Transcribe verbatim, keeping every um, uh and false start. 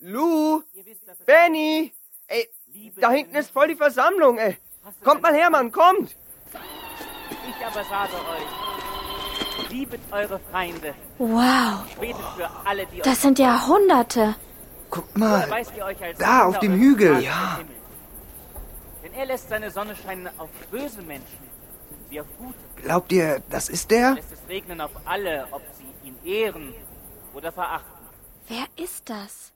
Lou, Benny, ey, da hinten ist voll die Versammlung, ey. Kommt mal her, Mann, kommt. Ich aber sage euch, liebet eure Feinde. Wow, Betet für alle, die das sind ja Hunderte. Guck mal, erweist ihr euch als da auf dem Hügel. Ja. Denn er lässt seine Sonne scheinen auf böse Menschen wie auf gute. Glaubt ihr, das ist der? Lässt es regnen auf alle, ob sie ihn ehren oder verachten. Wer ist das?